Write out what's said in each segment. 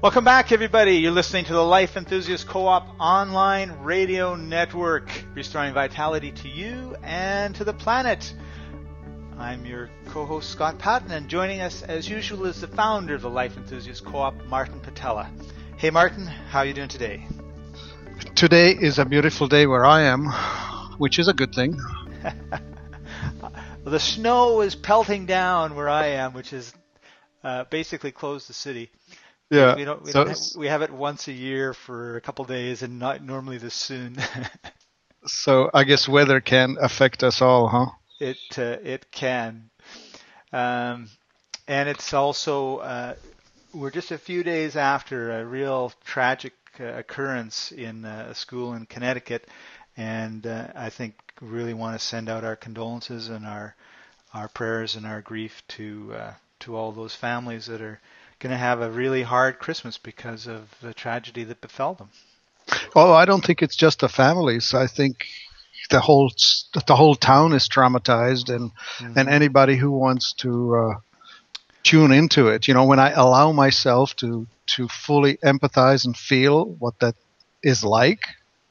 Welcome back, everybody. You're listening to the Life Enthusiast Co-op online radio network, restoring vitality to you and to the planet. I'm your co-host, Scott Patton, and joining us, as usual, is the founder of the Life Enthusiast Co-op, Martin Patella. Hey, Martin, how are you doing today? Today is a beautiful day where I am, which is a good thing. Well, the snow is pelting down where I am, which is basically closed the city. Yeah, we have it once a year for a couple of days, and not normally this soon. So I guess weather can affect us all, huh? It can, and it's also we're just a few days after a real tragic occurrence in a school in Connecticut, and I think really want to send out our condolences and our prayers and our grief to all those families that are going to have a really hard Christmas because of the tragedy that befell them. Oh, I don't think it's just the families. I think the whole town is traumatized, and anybody who wants to tune into it. You know, when I allow myself to fully empathize and feel what that is like,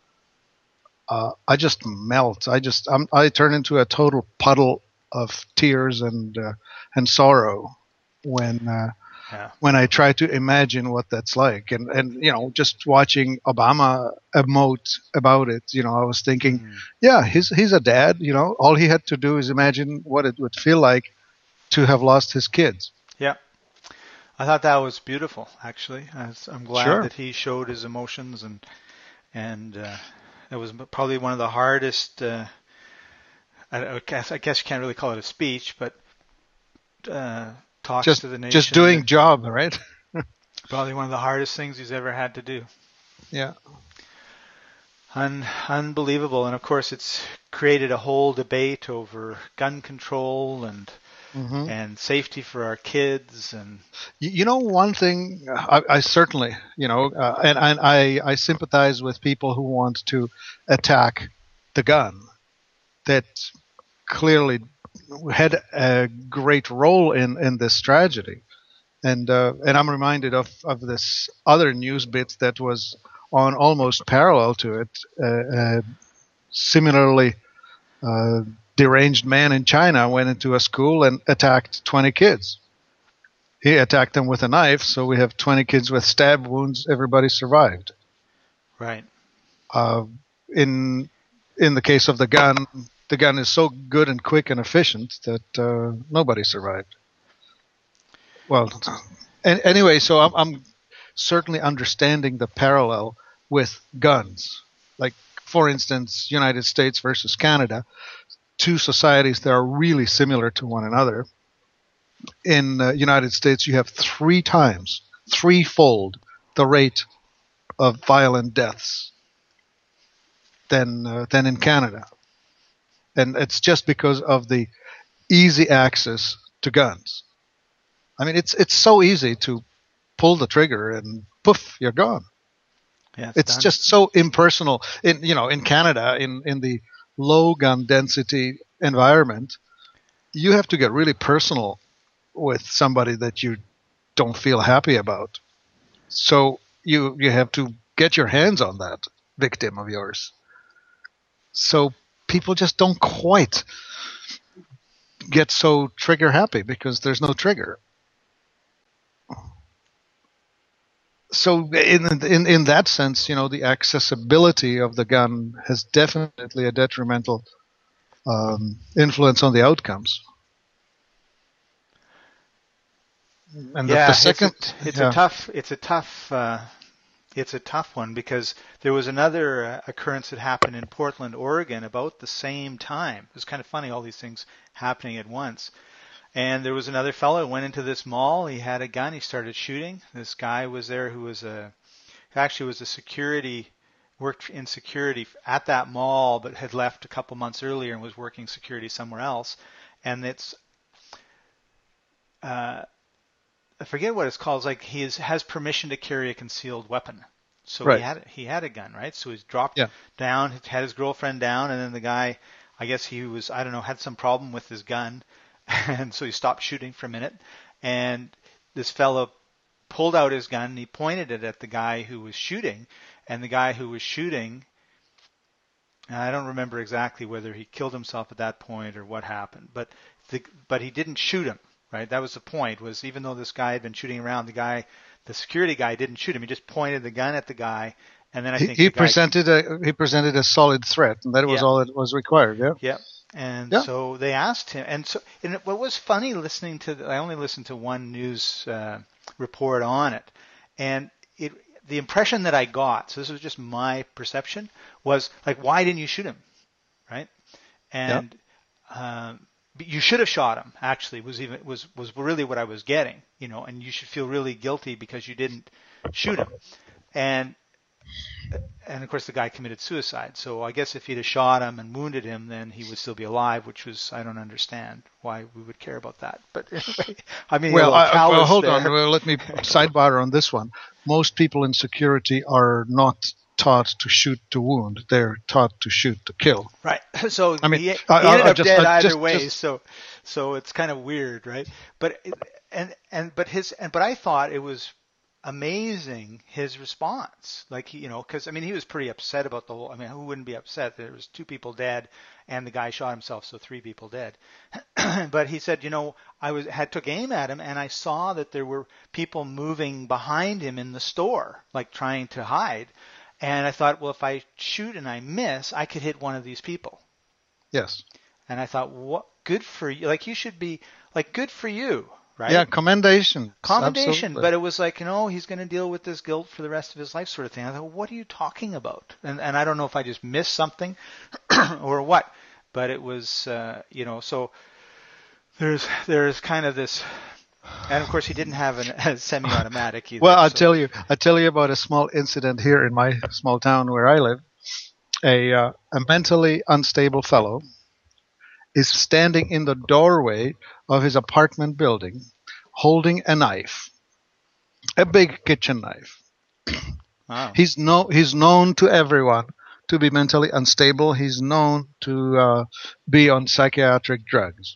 I just melt. I turn into a total puddle of tears and sorrow when I try to imagine what that's like. And you know, just watching Obama emote about it, you know, I was thinking, yeah, he's a dad, you know, all he had to do is imagine what it would feel like to have lost his kids. Yeah. I thought that was beautiful, actually. I'm glad that he showed his emotions, and it was probably one of the hardest, I guess you can't really call it a speech, but talks to the nation. Just doing job, right? Probably one of the hardest things he's ever had to do. Yeah. Unbelievable. And of course, it's created a whole debate over gun control and safety for our kids. And you know, one thing I certainly, you know, and I sympathize with people who want to attack the gun that clearly had a great role in this tragedy. And I'm reminded of this other news bit that was on almost parallel to it. Similarly, deranged man in China went into a school and attacked 20 kids. He attacked them with a knife, so we have 20 kids with stab wounds. Everybody survived. Right. In the case of the gun is so good and quick and efficient that nobody survived. Well, anyway, so I'm certainly understanding the parallel with guns. Like, for instance, United States versus Canada, two societies that are really similar to one another. In the United States, you have threefold the rate of violent deaths than in Canada. And it's just because of the easy access to guns. I mean, it's so easy to pull the trigger and poof, you're gone. Yeah, it's just so impersonal. In Canada, in the low gun density environment, you have to get really personal with somebody that you don't feel happy about. So you have to get your hands on that victim of yours. So people just don't quite get so trigger happy because there's no trigger. So in that sense, you know, the accessibility of the gun has definitely a detrimental influence on the outcomes. And the second, it's a tough one, because there was another occurrence that happened in Portland, Oregon, about the same time. It was kind of funny, all these things happening at once. And there was another fellow who went into this mall. He had a gun. He started shooting. This guy was there who was worked in security at that mall, but had left a couple months earlier and was working security somewhere else. And it's, I forget what it's called. It's like he has permission to carry a concealed weapon. So right. he had a gun, right? So he's dropped down, had his girlfriend down, and then the guy, I guess he was, I don't know, had some problem with his gun. And so he stopped shooting for a minute, and this fellow pulled out his gun and he pointed it at the guy who was shooting, and the guy who was shooting, I don't remember exactly whether he killed himself at that point or what happened, but he didn't shoot him, right? That was the point, was even though this guy had been shooting around, the security guy didn't shoot him. He just pointed the gun at the guy, and then I think he presented a solid threat, and that was all that was required. Yeah. Yeah. And so they asked him, and what was funny listening to, I only listened to one news report on it, and the impression that I got, so this was just my perception, was like, why didn't you shoot him, right? And you should have shot him. Actually, was really what I was getting, and you should feel really guilty because you didn't shoot him, and of course the guy committed suicide. So I guess if he'd have shot him and wounded him, then he would still be alive, which was, I don't understand why we would care about that. But anyway, I mean, hold on. Well, let me sidebar on this one. Most people in security are not taught to shoot to wound. They're taught to shoot to kill. Right. So I mean, he ended up dead either way. So it's kind of weird, right? But but I thought it was amazing, his response, like because I mean, he was pretty upset about the whole. I mean, who wouldn't be upset? There was 2 people dead, and the guy shot himself, so 3 people dead. But he said, I took aim at him, and I saw that there were people moving behind him in the store, like trying to hide. And I thought, well, if I shoot and I miss, I could hit one of these people. Yes. And I thought, what? Good for you. Like, you should be like, good for you. Right? Yeah, commendation. Absolutely. But it was like, he's going to deal with this guilt for the rest of his life, sort of thing. I thought, what are you talking about? And I don't know if I just missed something or what, but it was, so there's kind of this, and of course he didn't have a semi-automatic either. Well, I tell you about a small incident here in my small town where I live. A mentally unstable fellow is standing in the doorway of his apartment building holding a knife, a big kitchen knife. Wow. He's known to everyone to be mentally unstable. He's known to be on psychiatric drugs.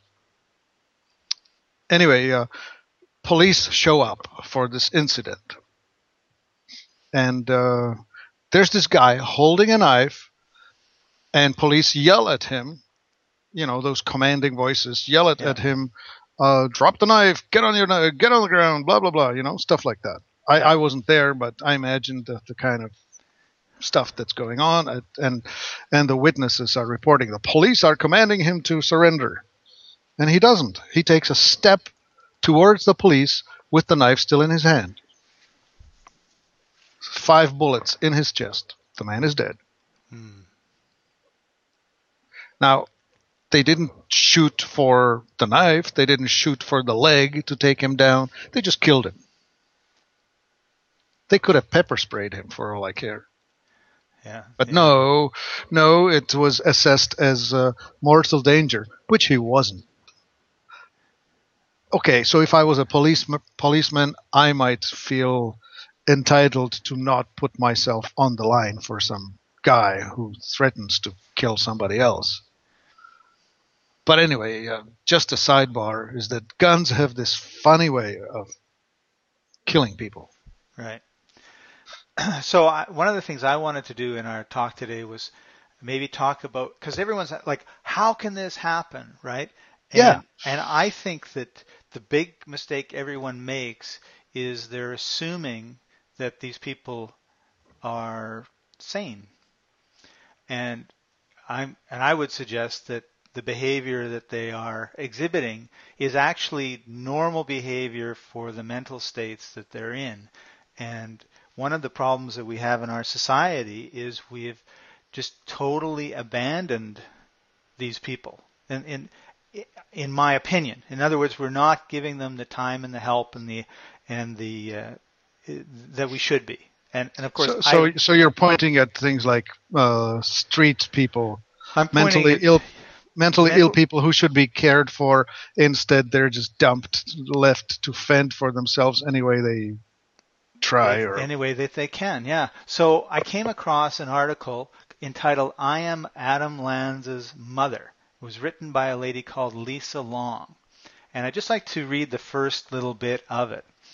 Anyway, police show up for this incident. And there's this guy holding a knife, and police yell at him. Those commanding voices yell at him, drop the knife, get on the ground, blah, blah, blah, stuff like that. I wasn't there, but I imagined the kind of stuff that's going on, and the witnesses are reporting. The police are commanding him to surrender, and he doesn't. He takes a step towards the police with the knife still in his hand. 5 bullets in his chest. The man is dead. Now, they didn't shoot for the knife. They didn't shoot for the leg to take him down. They just killed him. They could have pepper sprayed him for all I care. Yeah. But no, it was assessed as mortal danger, which he wasn't. Okay, so if I was a policeman, I might feel entitled to not put myself on the line for some guy who threatens to kill somebody else. But anyway, just a sidebar is that guns have this funny way of killing people. Right. So one of the things I wanted to do in our talk today was maybe talk about, because everyone's like, how can this happen, right? And I think that the big mistake everyone makes is they're assuming that these people are sane. And I would suggest that the behavior that they are exhibiting is actually normal behavior for the mental states that they're in. And one of the problems that we have in our society is we've just totally abandoned these people. And in my opinion, in other words, we're not giving them the time and the help and the that we should be. And of course, so you're pointing at things like street people, mentally ill people who should be cared for. Instead, they're just left to fend for themselves any way they try. Any way that they can, yeah. So I came across an article entitled, "I Am Adam Lanza's Mother." It was written by a lady called Lisa Long. And I'd just like to read the first little bit of it.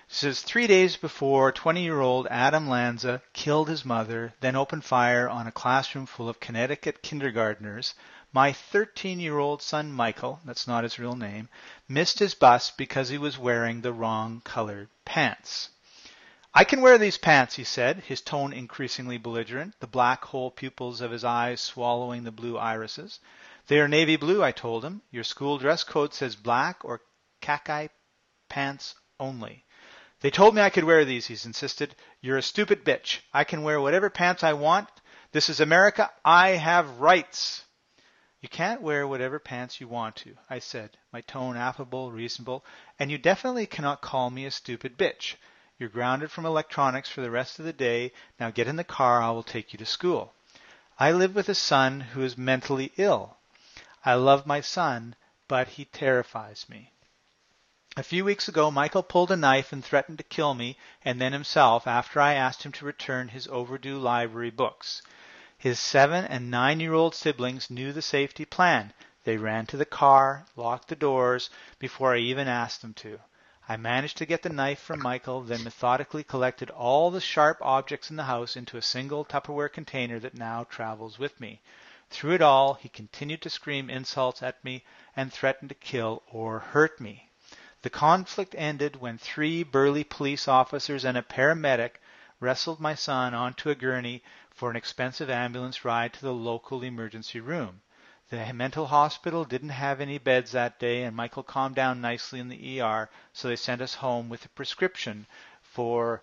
It says 3 days before 20-year-old Adam Lanza killed his mother, then opened fire on a classroom full of Connecticut kindergartners, my 13-year-old son Michael, that's not his real name, missed his bus because he was wearing the wrong colored pants. I can wear these pants, he said, his tone increasingly belligerent, the black hole pupils of his eyes swallowing the blue irises. They are navy blue, I told him. Your school dress code says black or khaki pants only. They told me I could wear these, he's insisted. You're a stupid bitch. I can wear whatever pants I want. This is America. I have rights. You can't wear whatever pants you want to, I said, my tone affable, reasonable, and you definitely cannot call me a stupid bitch. You're grounded from electronics for the rest of the day. Now get in the car. I will take you to school. I live with a son who is mentally ill. I love my son, but he terrifies me. A few weeks ago, Michael pulled a knife and threatened to kill me and then himself after I asked him to return his overdue library books. His 7- and 9-year-old siblings knew the safety plan. They ran to the car, locked the doors, before I even asked them to. I managed to get the knife from Michael, then methodically collected all the sharp objects in the house into a single Tupperware container that now travels with me. Through it all, he continued to scream insults at me and threaten to kill or hurt me. The conflict ended when 3 burly police officers and a paramedic wrestled my son onto a gurney for an expensive ambulance ride to the local emergency room. The mental hospital didn't have any beds that day, and Michael calmed down nicely in the ER, so they sent us home with a prescription for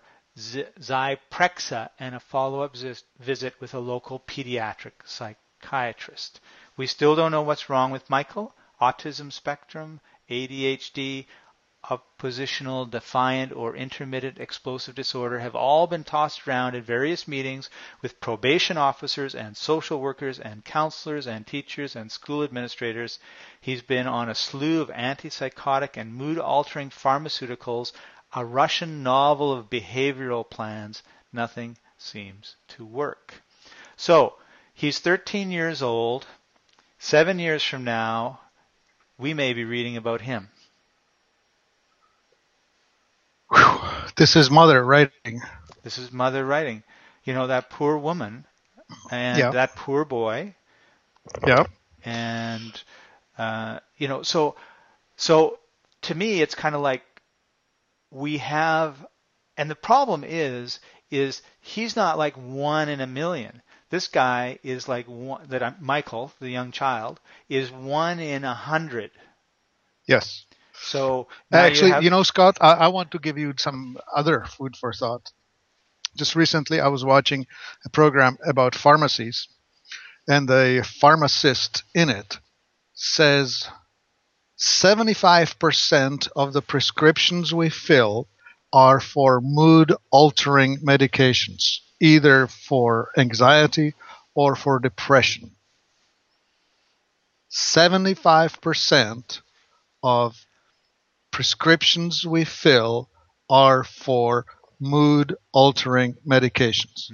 Zyprexa and a follow-up visit with a local pediatric psychiatrist. We still don't know what's wrong with Michael. Autism spectrum, ADHD, oppositional defiant or intermittent explosive disorder have all been tossed around at various meetings with probation officers and social workers and counselors and teachers and school administrators. He's been on a slew of antipsychotic and mood-altering pharmaceuticals, a Russian novel of behavioral plans. Nothing seems to work. So, he's 13 years old. 7 years from now, we may be reading about him. This is mother writing. This is mother writing. You know, that poor woman and that poor boy. Yeah. And, so to me, it's kind of like we have, and the problem is he's not like 1 in a million. This guy is like Michael, the young child, is 1 in 100. Yes. So actually, Scott, I want to give you some other food for thought. Just recently, I was watching a program about pharmacies, and the pharmacist in it says 75% of the prescriptions we fill are for mood-altering medications, either for anxiety or for depression. 75% of prescriptions we fill are for mood-altering medications.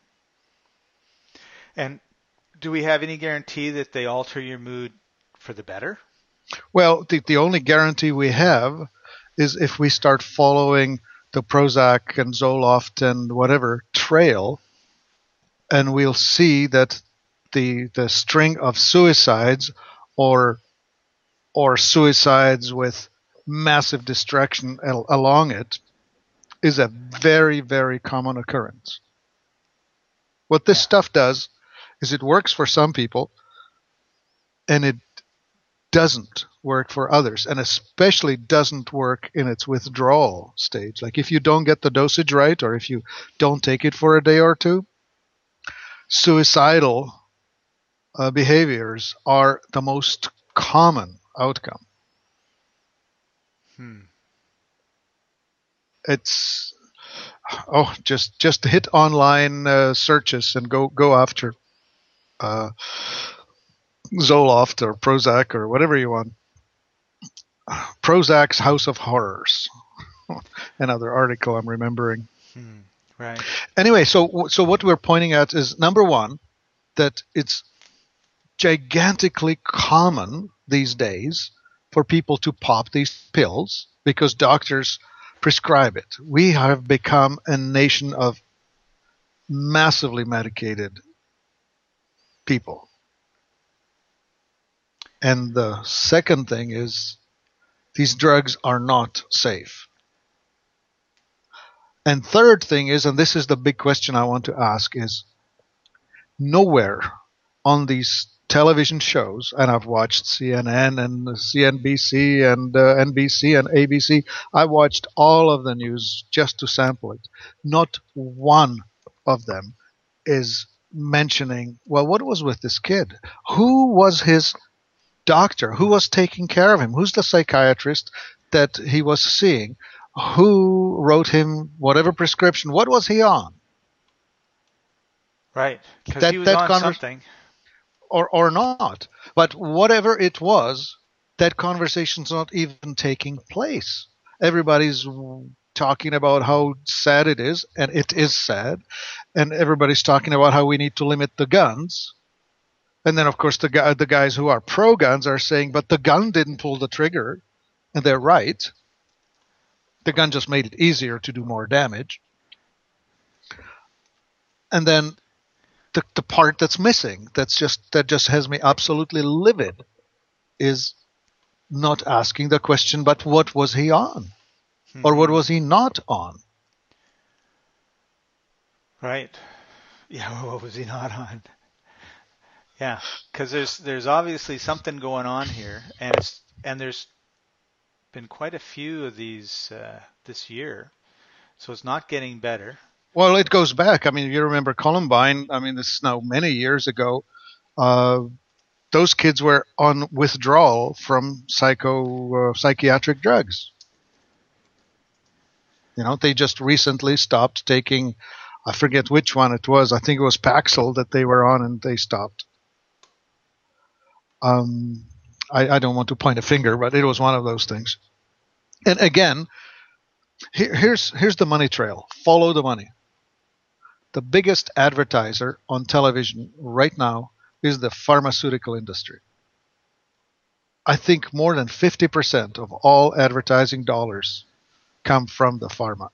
And do we have any guarantee that they alter your mood for the better? Well, the only guarantee we have is if we start following the Prozac and Zoloft and whatever trail, and we'll see that the string of suicides or suicides with massive distraction along it is a very, very common occurrence. What this stuff does is it works for some people and it doesn't work for others, and especially doesn't work in its withdrawal stage. Like if you don't get the dosage right, or if you don't take it for a day or two, suicidal behaviors are the most common outcome. It's just hit online searches and go after Zoloft or Prozac or whatever you want. Prozac's House of Horrors. Another article I'm remembering. Right. Anyway, so what we're pointing at is, number one, that it's gigantically common these days for people to pop these pills because doctors prescribe it. We have become a nation of massively medicated people. And the second thing is these drugs are not safe. And third thing is, and this is the big question I want to ask, is nowhere on these television shows, and I've watched CNN and CNBC and NBC and ABC, I watched all of the news just to sample it. Not one of them is mentioning, well, what was with this kid? Who was his doctor? Who was taking care of him? Who's the psychiatrist that he was seeing? Who wrote him whatever prescription? What was he on? Right, because he was on something. Or not. But whatever it was, that conversation's not even taking place. Everybody's talking about how sad it is, and it is sad. And everybody's talking about how we need to limit the guns. And then, of course, the guys who are pro-guns are saying, but the gun didn't pull the trigger. And they're right. The gun just made it easier to do more damage. And then the part that's missing, that just has me absolutely livid, is not asking the question, but what was he on? Or what was he not on? Right. Yeah, what was he not on? Yeah, because there's obviously something going on here, and there's been quite a few of these this year, so it's not getting better. Well, it goes back. I mean, you remember Columbine. I mean, this is now many years ago. Those kids were on withdrawal from psychiatric drugs. You know, they just recently stopped taking, I forget which one it was. I think it was Paxil that they were on, and they stopped. I don't want to point a finger, but it was one of those things. And again, here's the money trail. Follow the money. The biggest advertiser on television right now is the pharmaceutical industry. I think more than 50% of all advertising dollars come from the pharma.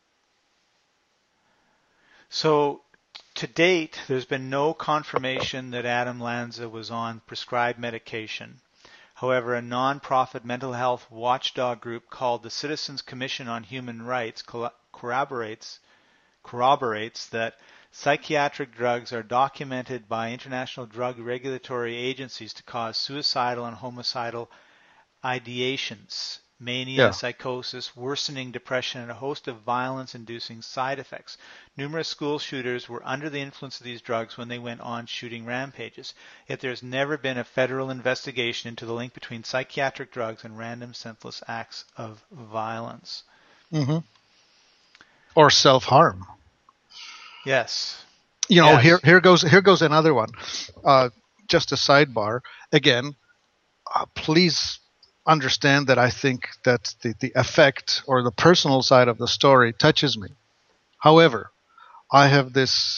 So to date, there's been no confirmation that Adam Lanza was on prescribed medication. However, a non-profit mental health watchdog group called the Citizens Commission on Human Rights corroborates that psychiatric drugs are documented by international drug regulatory agencies to cause suicidal and homicidal ideations, mania, psychosis, worsening depression, and a host of violence-inducing side effects. Numerous school shooters were under the influence of these drugs when they went on shooting rampages. Yet there's never been a federal investigation into the link between psychiatric drugs and random senseless acts of violence. Mm-hmm. Or self-harm. Yes. You know, yes. Here goes another one. Just a sidebar. Again, please understand that I think that the effect or the personal side of the story touches me. However, I have this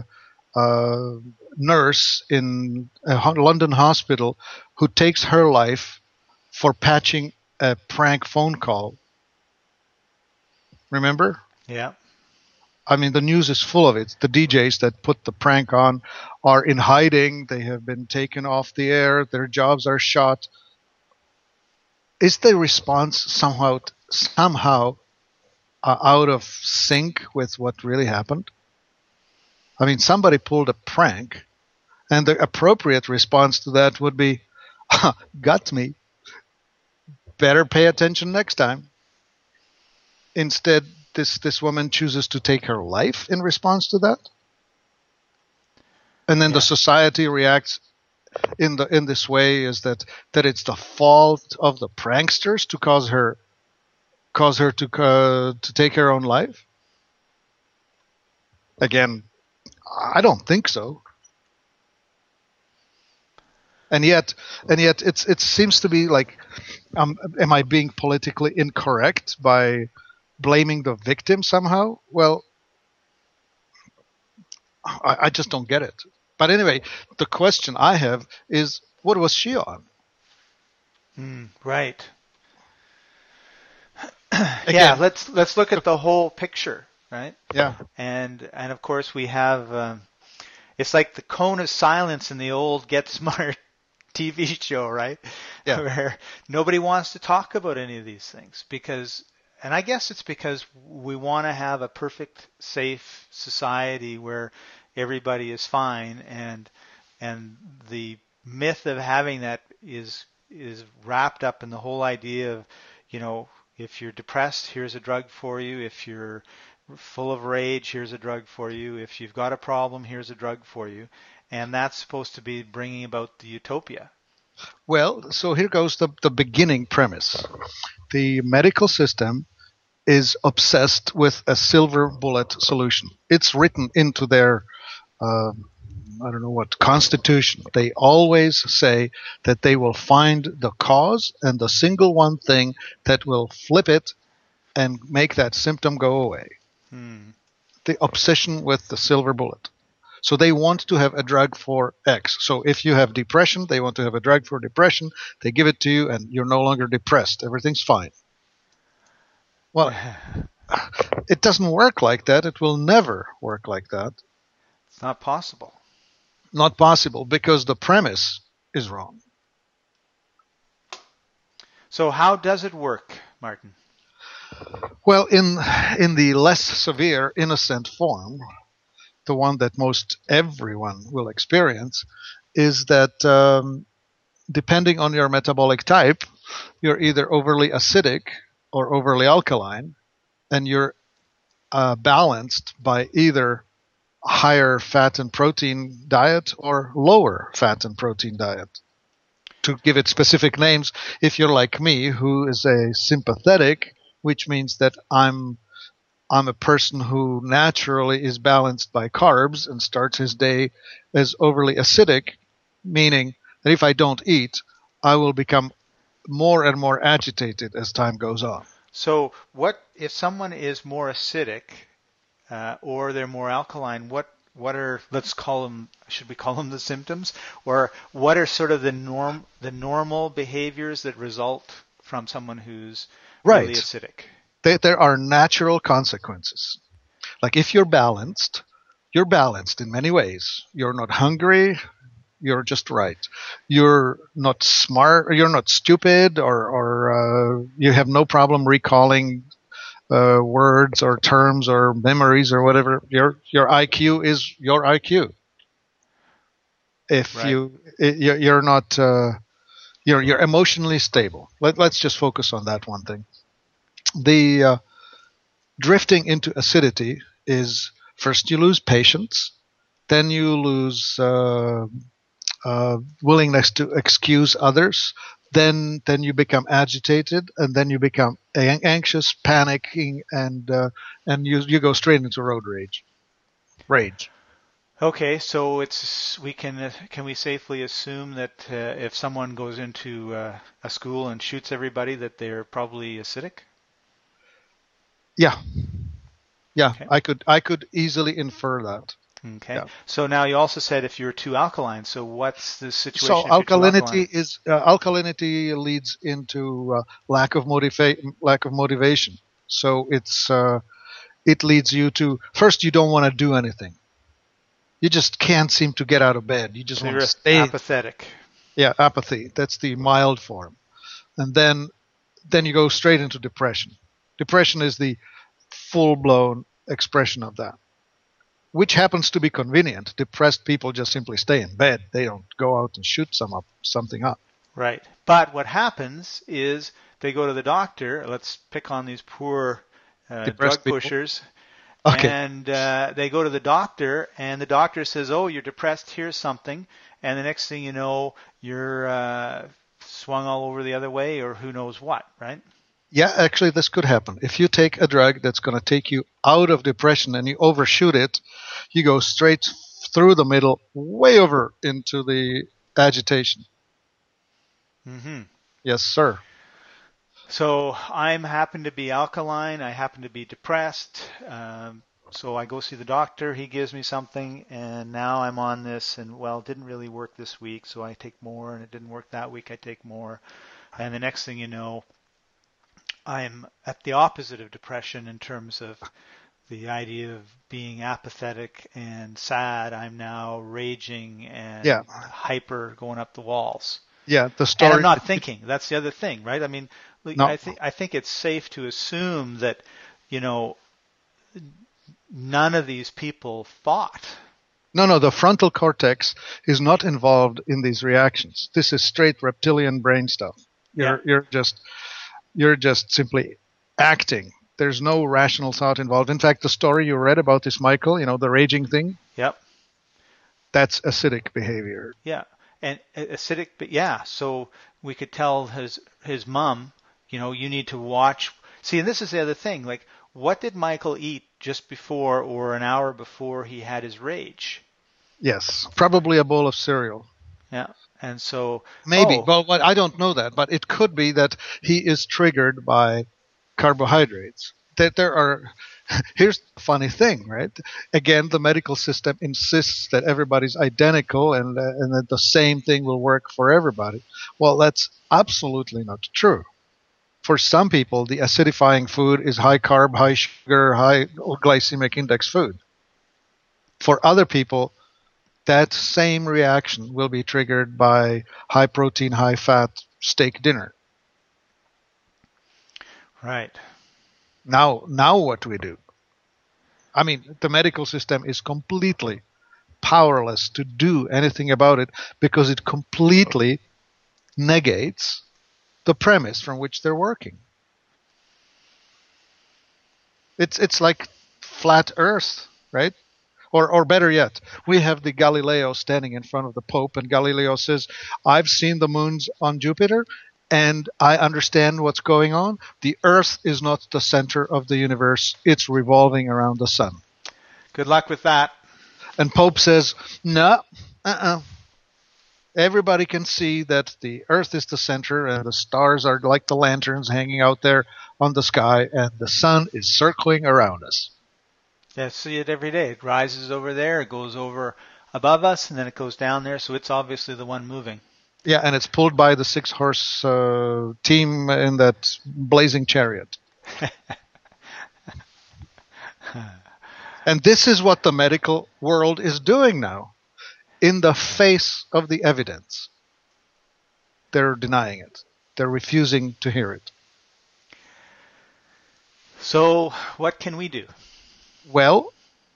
nurse in a London hospital who takes her life for patching a prank phone call. Remember? Yeah. I mean, the news is full of it. The DJs that put the prank on are in hiding. They have been taken off the air. Their jobs are shot. Is the response somehow out of sync with what really happened? I mean, somebody pulled a prank, and the appropriate response to that would be, got me. Better pay attention next time. Instead, this woman chooses to take her life in response to that. And then the society reacts in this way, is that it's the fault of the pranksters to cause her to take her own life. Again, I don't think so. And yet it seems to be like, am I being politically incorrect by blaming the victim somehow? Well, I just don't get it. But anyway, the question I have is, what was she on? Right. Yeah, Again, let's look at the whole picture, right? yeah, And of course we have it's like the cone of silence in the old Get Smart TV show, right? yeah. Where nobody wants to talk about any of these things because, and I guess it's because we want to have a perfect, safe society where everybody is fine, and the myth of having that is wrapped up in the whole idea of, you know, if you're depressed, here's a drug for you. If you're full of rage, here's a drug for you. If you've got a problem, here's a drug for you. And that's supposed to be bringing about the utopia. Well, so here goes the beginning premise. The medical system is obsessed with a silver bullet solution. It's written into their uh, I don't know what constitution. They always say that they will find the cause and the single one thing that will flip it and make that symptom go away. Hmm. The obsession with the silver bullet. So they want to have a drug for X. So if you have depression, they want to have a drug for depression. They give it to you and you're no longer depressed. Everything's fine. Well, it doesn't work like that. It will never work like that. It's not possible. Not possible because the premise is wrong. So how does it work, Martin? Well, in the less severe innocent form, the one that most everyone will experience, is that depending on your metabolic type, you're either overly acidic or overly alkaline, and you're balanced by either higher fat and protein diet or lower fat and protein diet. To give it specific names, if you're like me, who is a sympathetic, which means that I'm a person who naturally is balanced by carbs and starts his day as overly acidic, meaning that if I don't eat, I will become more and more agitated as time goes on. So what if someone is more acidic or they're more alkaline? What are, let's call them, should we call them the symptoms, or what are sort of the normal behaviors that result from someone who's really Right. acidic? There are natural consequences. Like if you're balanced in many ways. You're not hungry, you're just right. You're not smart, you're not stupid, or you have no problem recalling words or terms or memories or whatever. Your IQ is your IQ. If Right. you're not you're emotionally stable. Let's just focus on that one thing. The drifting into acidity is first you lose patience, then you lose willingness to excuse others. Then you become agitated, and then you become anxious, panicking, and you go straight into road rage. Rage. Okay, so it's we can we safely assume that if someone goes into a school and shoots everybody that they're probably acidic? Yeah, yeah. Okay. I could easily infer that. Okay. Yeah. So now you also said if you're too alkaline. So what's the So situation if you're too alkaline? alkalinity leads into lack of motivation. So it leads you to first you don't want to do anything. You just can't seem to get out of bed. You just So want you're to stay. apathetic. Yeah, apathy. That's the mild form. And then you go straight into depression. Depression is the full blown expression of that, which happens to be convenient. Depressed people just simply stay in bed. They don't go out and shoot something up. Right. But what happens is they go to the doctor. Let's pick on these poor Depressed drug people. pushers. Okay. And they go to the doctor, and the doctor says, "Oh, you're depressed. Here's something." And the next thing you know, you're swung all over the other way, or who knows what, right? Yeah, actually, this could happen. If you take a drug that's going to take you out of depression and you overshoot it, you go straight through the middle, way over into the agitation. Hmm. Yes, sir. So I'm happen to be alkaline. I happen to be depressed. So I go see the doctor. He gives me something, and now I'm on this. And well, it didn't really work this week, so I take more. And it didn't work that week. I take more. And the next thing you know, I'm at the opposite of depression in terms of the idea of being apathetic and sad. I'm now raging Yeah, and hyper going up the walls. yeah. The And I'm story. not thinking. That's the other thing, right? I mean, No, I think it's safe to assume that, you know, none of these people thought. no. The frontal cortex is not involved in these reactions. This is straight reptilian brain stuff. Yeah. You're just simply acting. There's no rational thought involved. In fact, the story you read about this Michael, the raging thing, Yep. that's acidic behavior. Yeah. And acidic, but yeah. So we could tell his mom, you need to watch. See, and this is the other thing. Like, what did Michael eat just before or an hour before he had his rage? Yes, probably a bowl of cereal. Yeah. And so Maybe. Well, I don't know that, but it could be that he is triggered by carbohydrates. That there are. Here's the funny thing, right? Again, the medical system insists that everybody's identical and that the same thing will work for everybody. Well, that's absolutely not true. For some people, the acidifying food is high carb, high sugar, high glycemic index food. For other people, that same reaction will be triggered by high protein, high fat steak dinner. Right. Now what do we do? I mean, the medical system is completely powerless to do anything about it because it completely negates the premise from which they're working. It's like flat Earth, right? Or better yet, we have the Galileo standing in front of the Pope, and Galileo says, I've seen the moons on Jupiter, and I understand what's going on. The Earth is not the center of the universe. It's revolving around the sun. Good luck with that. And Pope says, no, everybody can see that the Earth is the center, and the stars are like the lanterns hanging out there on the sky, and the sun is circling around us. Yeah, see it every day. It rises over there, it goes over above us, and then it goes down there. So it's obviously the one moving. Yeah, and it's pulled by the 6-horse team in that blazing chariot. And this is what the medical world is doing now. In the face of the evidence, they're denying it. They're refusing to hear it. So what can we do? Well,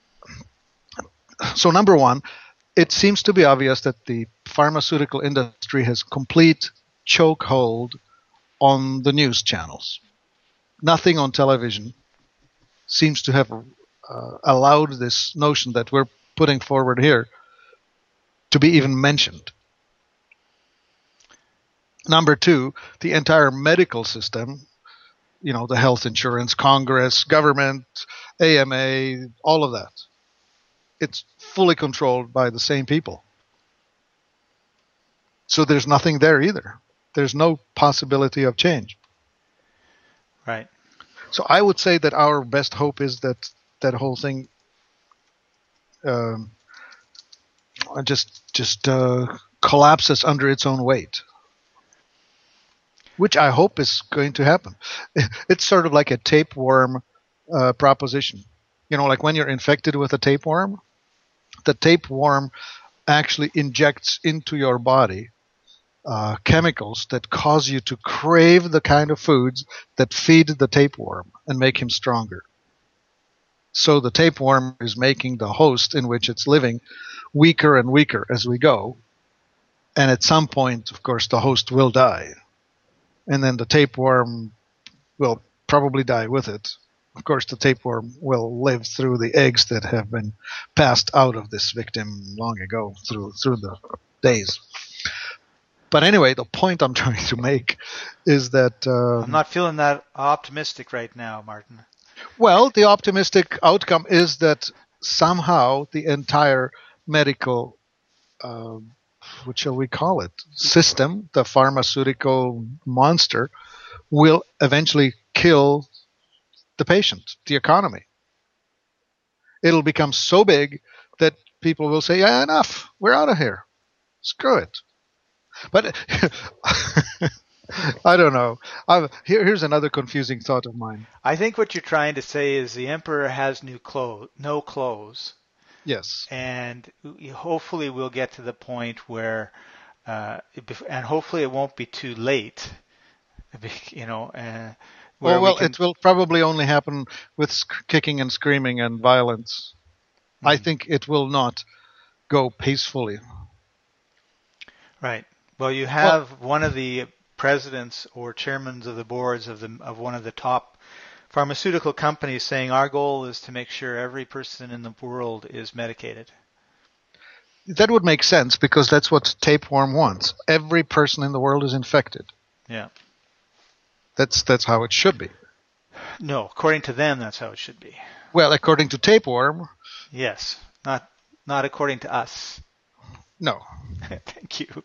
so number one, it seems to be obvious that the pharmaceutical industry has complete chokehold on the news channels. Nothing on television seems to have allowed this notion that we're putting forward here to be even mentioned. Number two, the entire medical system, the health insurance, Congress, government, AMA, all of that. It's fully controlled by the same people. So there's nothing there either. There's no possibility of change. Right. So I would say that our best hope is that that whole thing just collapses under its own weight, which I hope is going to happen. It's sort of like a tapeworm proposition. Like when you're infected with a tapeworm, the tapeworm actually injects into your body chemicals that cause you to crave the kind of foods that feed the tapeworm and make him stronger. So the tapeworm is making the host in which it's living weaker and weaker as we go. And at some point, of course, the host will die. And then the tapeworm will probably die with it. Of course, the tapeworm will live through the eggs that have been passed out of this victim long ago through the days. But anyway, the point I'm trying to make is that... I'm not feeling that optimistic right now, Martin. Well, the optimistic outcome is that somehow the entire medical, what shall we call it, system, the pharmaceutical monster, will eventually kill the patient, the economy. It'll become so big that people will say, yeah, enough, we're out of here. Screw it. But I don't know. Here's another confusing thought of mine. I think what you're trying to say is the emperor has no clothes, Yes. and hopefully we'll get to the point where, and hopefully it won't be too late, Oh, where we well, can. it will probably only happen with kicking and screaming and violence. I Hmm. think it will not go peacefully. Right. Well, you Well, have one of the presidents or chairmen of the boards of one of the top pharmaceutical companies saying our goal is to make sure every person in the world is medicated. that would make sense because that's what tapeworm wants. Every person in the world is infected. Yeah. That's how it should be. No, according to them, that's how it should be. Well, according to tapeworm, Yes, not according to us. no. Thank you.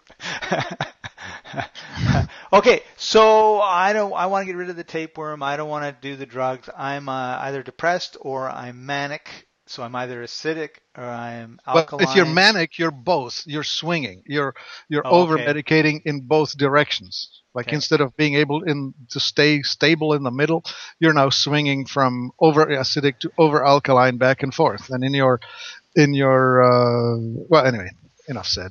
Okay, so I want to get rid of the tapeworm. I don't want to do the drugs. I'm either depressed or I'm manic. So I'm either acidic or I'm Well, if you're alkaline. manic, you're both. You're swinging. You're Oh, over okay. medicating in both directions. Like Okay. instead of being able to stay stable in the middle, you're now swinging from over acidic to over alkaline back and forth. And well, anyway, enough said.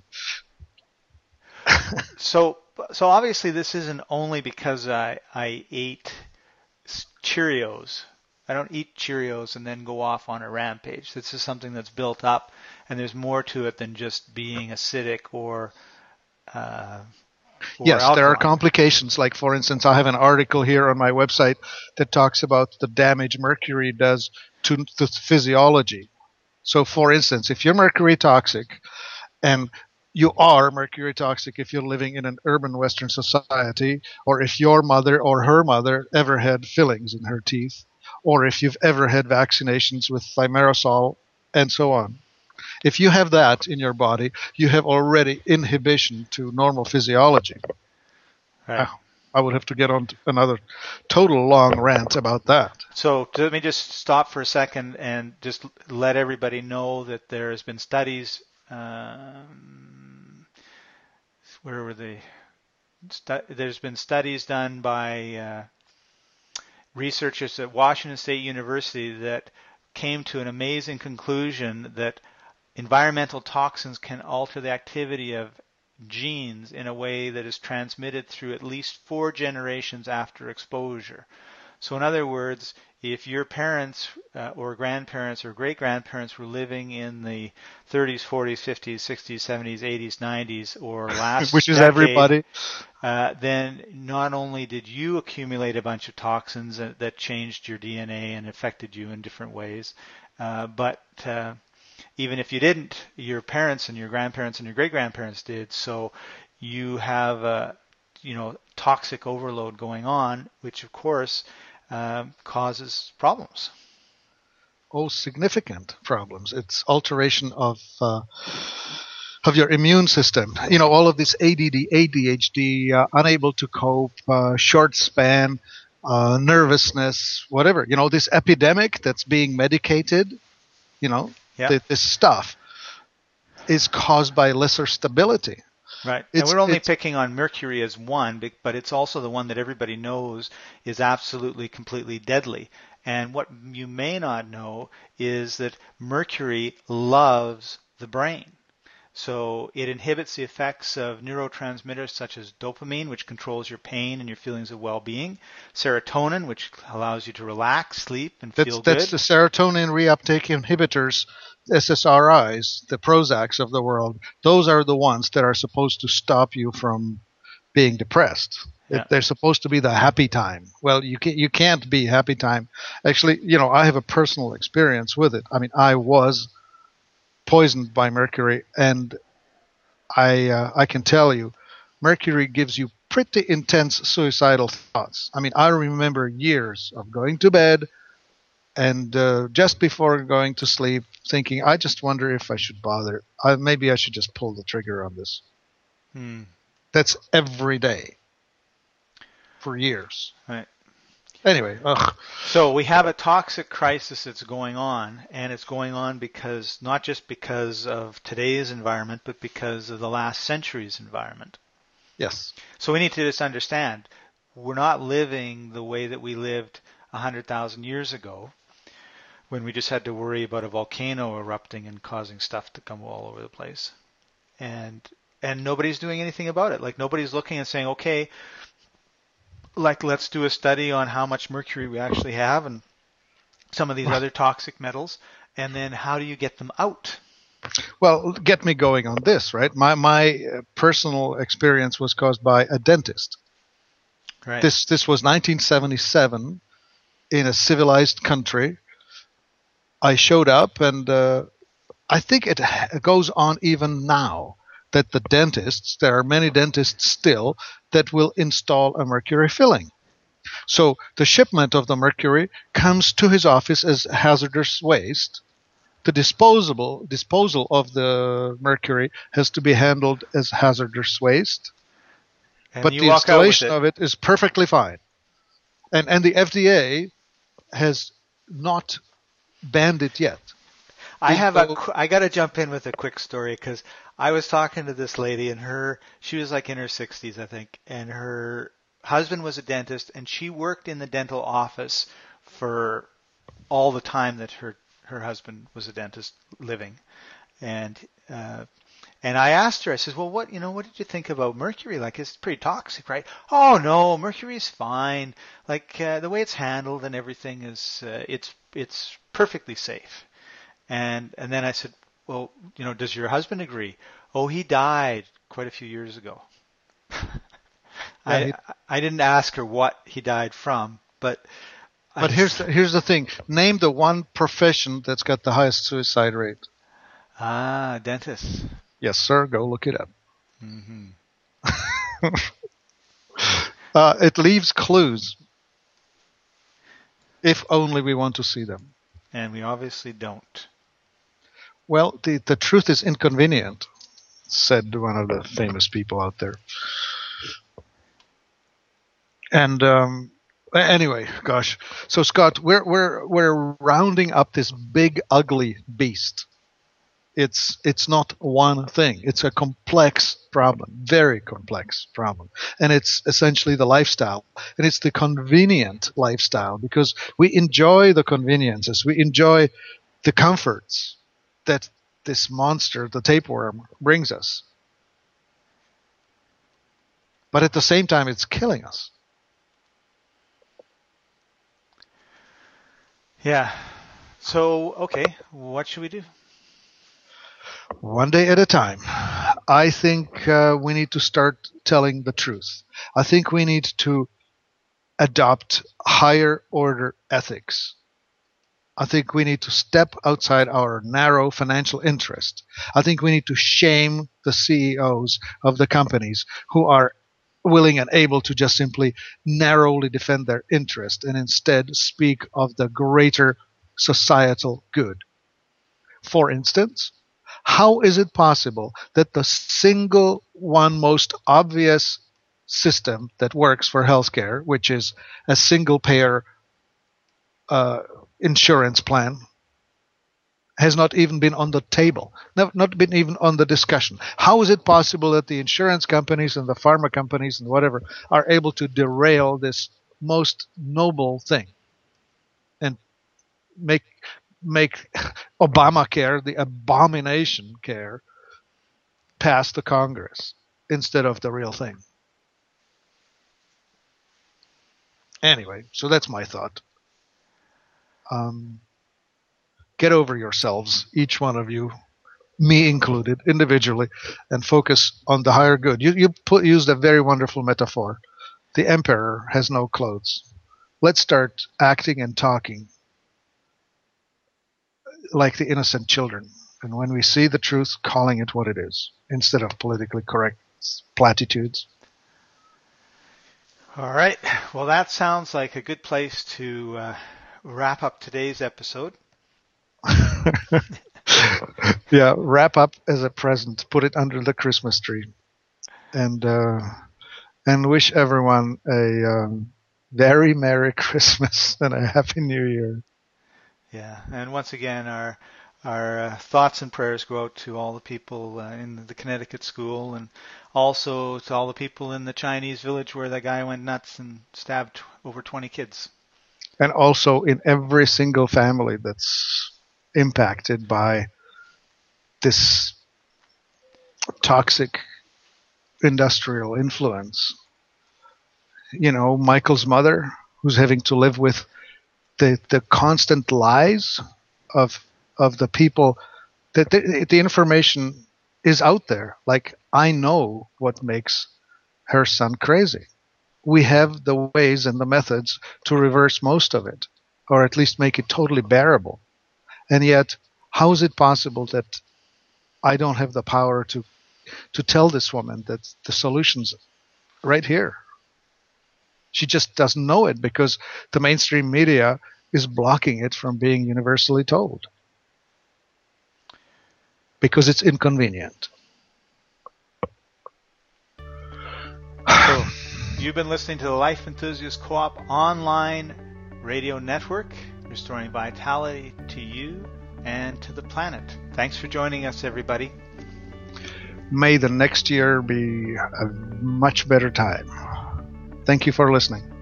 So so obviously this isn't only because I ate Cheerios. I don't eat Cheerios and then go off on a rampage. This is something that's built up, and there's more to it than just being acidic uh, or Yes, there are alkaline. complications. Like, for instance, I have an article here on my website that talks about the damage mercury does to the physiology. So, for instance, if you're mercury toxic, and you are mercury toxic if you're living in an urban Western society, or if your mother or her mother ever had fillings in her teeth, or if you've ever had vaccinations with thimerosal, and so on. If you have that in your body, you have already inhibition to normal physiology. Right. I, I would have to get on to another total long rant about that. So let me just stop for a second and just let everybody know that there has been studies. Where were they? There's been studies done by researchers at Washington State University that came to an amazing conclusion that environmental toxins can alter the activity of genes in a way that is transmitted through at least 4 generations after exposure. So, in other words, if your parents or grandparents or great grandparents were living in the 30s, 40s, 50s, 60s, 70s, 80s, 90s, or Which last is decade, everybody. then not only did you accumulate a bunch of toxins that changed your DNA and affected you in different ways, but even if you didn't, your parents and your grandparents and your great grandparents did. So you have a toxic overload going on, which of course causes problems. Oh, significant problems. It's alteration of your immune system. You know, all of this ADD, ADHD, unable to cope, short span, nervousness, whatever. You know, this epidemic that's being medicated, you know, Yeah, this stuff is caused by lesser stability. right. And It's we're only it's picking on mercury as one, but it's also the one that everybody knows is absolutely, completely deadly. And what you may not know is that mercury loves the brain. So it inhibits the effects of neurotransmitters such as dopamine, which controls your pain and your feelings of well-being, serotonin, which allows you to relax, sleep, and feel that's good. the serotonin reuptake inhibitors, SSRIs, the Prozacs of the world. Those are the ones that are supposed to stop you from being depressed. Yeah. They're supposed to be the happy time. Well, you can't be happy time. Actually, you know, I have a personal experience with it. I mean, I was poisoned by mercury, and I can tell you, mercury gives you pretty intense suicidal thoughts. I mean, I remember years of going to bed and just before going to sleep, thinking, I just wonder if I should bother. Maybe I should just pull the trigger on this. Hmm. That's every day for years. Right. Anyway, ugh. So we have a toxic crisis that's going on, and it's going on because not just because of today's environment, but because of the last century's environment. Yes. So we need to just understand we're not living the way that we lived 100,000 years ago when we just had to worry about a volcano erupting and causing stuff to come all over the place. And nobody's doing anything about it. Like nobody's looking and saying, okay, like let's do a study on how much mercury we actually have and some of these other toxic metals, and then how do you get them out? Well, get me going on this, right? My personal experience was caused by a dentist. Right. This was 1977 in a civilized country. I showed up, and I think it goes on even now that the dentists, there are many dentists still that will install a mercury filling. So the shipment of the mercury comes to his office as hazardous waste. The disposal of the mercury has to be handled as hazardous waste, And but you the walk out with installation it. of it is perfectly fine. And the FDA has not banned it yet. I got to jump in with a quick story because I was talking to this lady and she was like in her 60s, I think, and her husband was a dentist and she worked in the dental office for all the time that her husband was a dentist living. And I asked her, I said, well, what did you think about mercury? Like, it's pretty toxic, right? Oh, no, mercury's fine. Like, the way it's handled and everything is, it's perfectly safe. And then I said, well, does your husband agree? Oh, he died quite a few years ago. Yeah, I didn't ask her what he died from, but here's the thing. Name the one profession that's got the highest suicide rate. Dentist. Yes, sir. Go look it up. Mm-hmm. It leaves clues, if only we want to see them. And we obviously don't. Well, the truth is inconvenient, said one of the famous people out there. And anyway, gosh. So Scott, we're rounding up this big ugly beast. It's not one thing. It's a complex problem, very complex problem. And it's essentially the lifestyle. And it's the convenient lifestyle because we enjoy the conveniences. We enjoy the comforts that this monster, the tapeworm, brings us. But at the same time, it's killing us. Yeah. So, okay, what should we do? One day at a time. I think we need to start telling the truth. I think we need to adopt higher order ethics. I think we need to step outside our narrow financial interest. I think we need to shame the CEOs of the companies who are willing and able to just simply narrowly defend their interest and instead speak of the greater societal good. For instance, how is it possible that the single one most obvious system that works for healthcare, which is a single payer insurance plan, has not even been on the table, not been even on the discussion? How is it possible that the insurance companies and the pharma companies and whatever are able to derail this most noble thing and make Obamacare, the abomination care, pass the Congress instead of the real thing? Anyway, so that's my thought. Get over yourselves, each one of you, me included, individually, and focus on the higher good. You used a very wonderful metaphor. The emperor has no clothes. Let's start acting and talking like the innocent children. And when we see the truth, calling it what it is, instead of politically correct platitudes. All right. Well, that sounds like a good place to wrap up today's episode. Yeah, wrap up as a present. Put it under the Christmas tree. And wish everyone a very Merry Christmas and a Happy New Year. Yeah. And once again, our thoughts and prayers go out to all the people in the Connecticut school, and also to all the people in the Chinese village where that guy went nuts and stabbed over 20 kids. And also in every single family that's impacted by this toxic industrial influence. You know, Michael's mother, who's having to live with the constant lies of the people, that the information is out there. Like, I know what makes her son crazy. We have the ways and the methods to reverse most of it, or at least make it totally bearable. And yet, how is it possible that I don't have the power to tell this woman that the solution's right here? She just doesn't know it because the mainstream media is blocking it from being universally told. Because it's inconvenient. So, you've been listening to the Life Enthusiast Co-op online radio network, restoring vitality to you and to the planet. Thanks for joining us, everybody. May the next year be a much better time. Thank you for listening.